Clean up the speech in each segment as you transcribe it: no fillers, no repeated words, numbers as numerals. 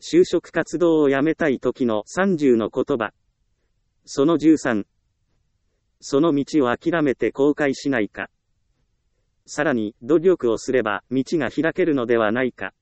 就職活動を辞めたい時の30の言葉。その13。その道を諦めて後悔しないか。さらに、努力をすれば道が開けるのではないか。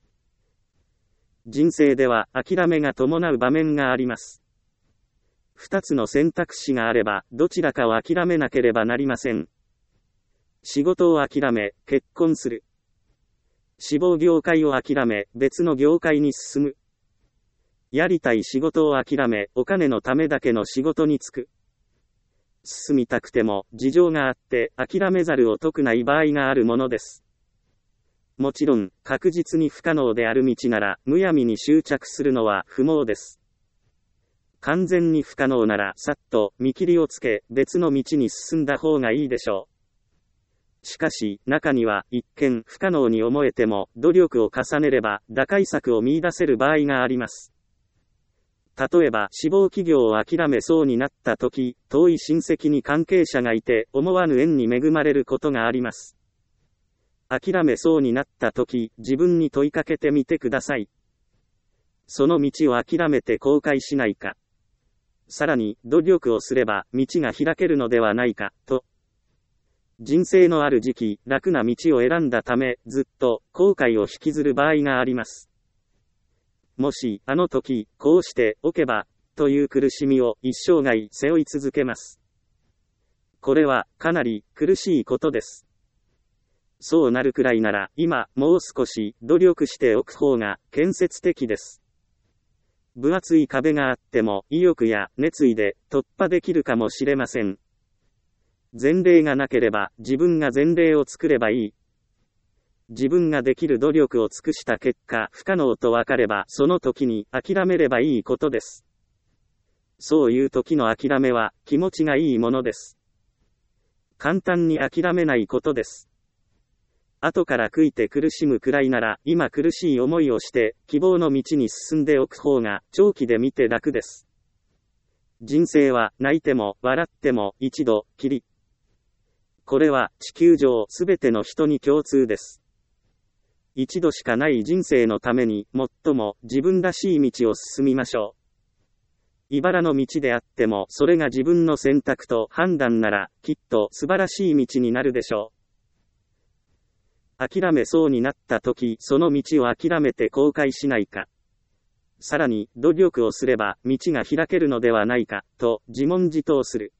人生では諦めが伴う場面があります。二つの選択肢があれば、どちらかを諦めなければなりません。仕事を諦め、結婚する。志望業界を諦め、別の業界に進む。やりたい仕事を諦め、お金のためだけの仕事に就く。進みたくても、事情があって、諦めざるを得ない場合があるものです。もちろん、確実に不可能である道なら、むやみに執着するのは不毛です。完全に不可能なら、さっと見切りをつけ、別の道に進んだ方がいいでしょう。しかし、中には、一見不可能に思えても、努力を重ねれば、打開策を見出せる場合があります。例えば、志望企業を諦めそうになった時、遠い親戚に関係者がいて、思わぬ縁に恵まれることがあります。諦めそうになった時、自分に問いかけてみてください。その道を諦めて後悔しないか。さらに、努力をすれば、道が開けるのではないか、と。人生のある時期、楽な道を選んだため、ずっと、後悔を引きずる場合があります。もし、あの時、こうしておけば、という苦しみを一生涯背負い続けます。これは、かなり苦しいことです。そうなるくらいなら、今、もう少し努力しておく方が建設的です。分厚い壁があっても、意欲や熱意で突破できるかもしれません。前例がなければ、自分が前例を作ればいい。自分ができる努力を尽くした結果、不可能と分かれば、その時に諦めればいいことです。そういう時の諦めは、気持ちがいいものです。簡単に諦めないことです。後から悔いて苦しむくらいなら、今苦しい思いをして、希望の道に進んでおく方が、長期で見て楽です。人生は、泣いても、笑っても、一度きり。これは、地球上すべての人に共通です。一度しかない人生のために、最も自分らしい道を進みましょう。茨の道であっても、それが自分の選択と判断なら、きっと素晴らしい道になるでしょう。諦めそうになった時、その道を諦めて後悔しないか。さらに、努力をすれば、道が開けるのではないか、と自問自答する。